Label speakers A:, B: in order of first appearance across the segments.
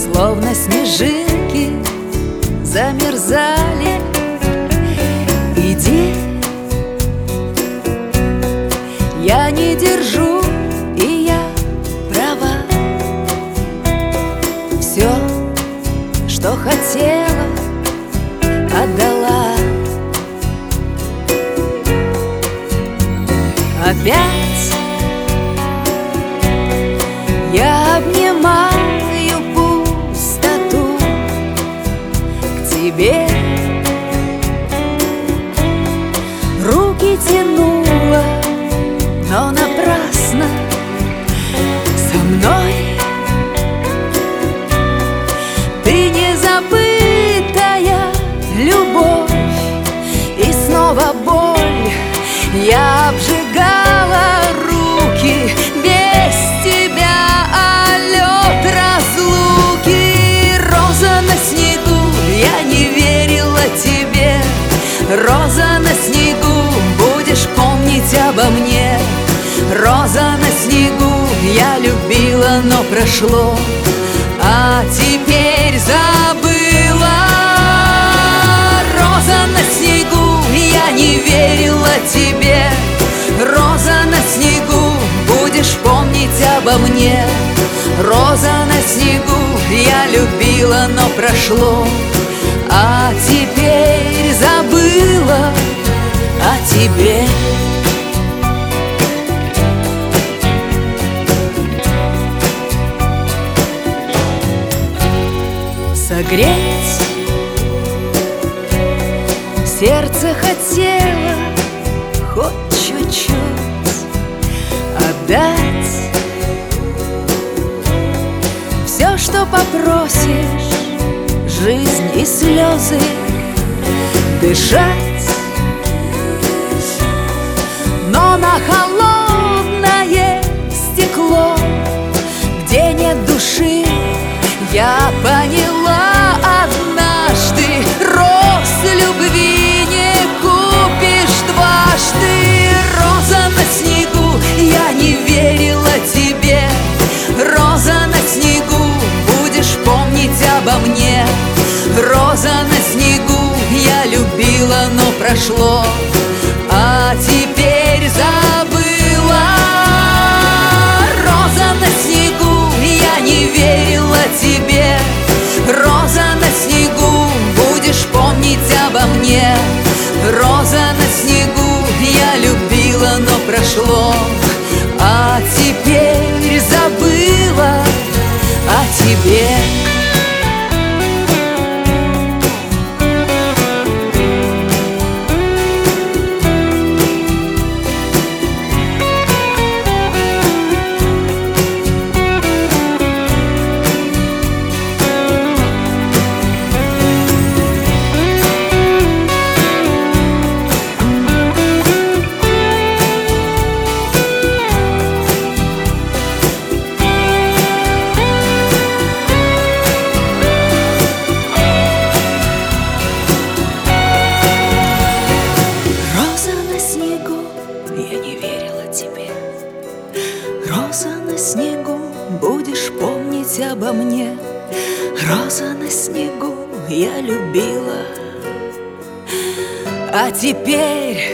A: словно снежинки замерзали. Иди, я не держу, и я права. Все, что хотела, отдала. Опять я обнимаю пустоту к тебе. Руки тянула, но напрасно. Со мной ты не забытая любовь. И снова боль. Я обжигала руки без тебя, а лед разлуки. Роза на снегу, я не верила тебе. Роза на снегу, будешь помнить обо мне. Роза на снегу, я любила, но прошло, а теперь забыла. Роза на снегу, я не верила тебе. Роза на снегу, будешь помнить обо мне. Роза на снегу, я любила, но прошло, а теперь забыла о тебе. Согреть сердце хотела хоть чуть-чуть, отдать все, что попросишь, жизнь и слезы, дышать. Но на холодное стекло, где нет души, я поняла однажды: роз любви не купишь дважды. Роза на снегу, я не верила тебе. Роза на снегу, будешь помнить обо мне. Роза на снегу, я любила, но прошло, а теперь забыла. Роза на снегу, я не верила тебе. Роза на снегу, будешь помнить обо мне. Роза на снегу, я любила, но прошло, а теперь забыла о тебе. Роза на снегу, будешь помнить обо мне. Роза на снегу, я любила, а теперь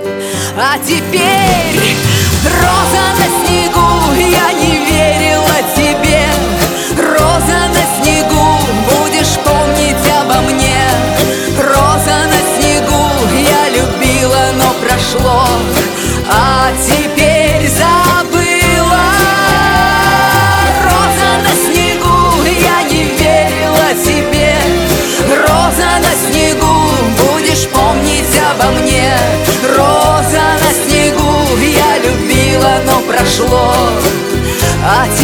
A: роза на снегу, я не верила тебе. Роза на снегу, будешь помнить обо мне. Роза на снегу, я любила, но прошло, а теперь забыла. Роза на снегу, я не верила тебе. Роза на снегу, будешь помнить обо мне. Роза на снегу, я любила, но прошло, а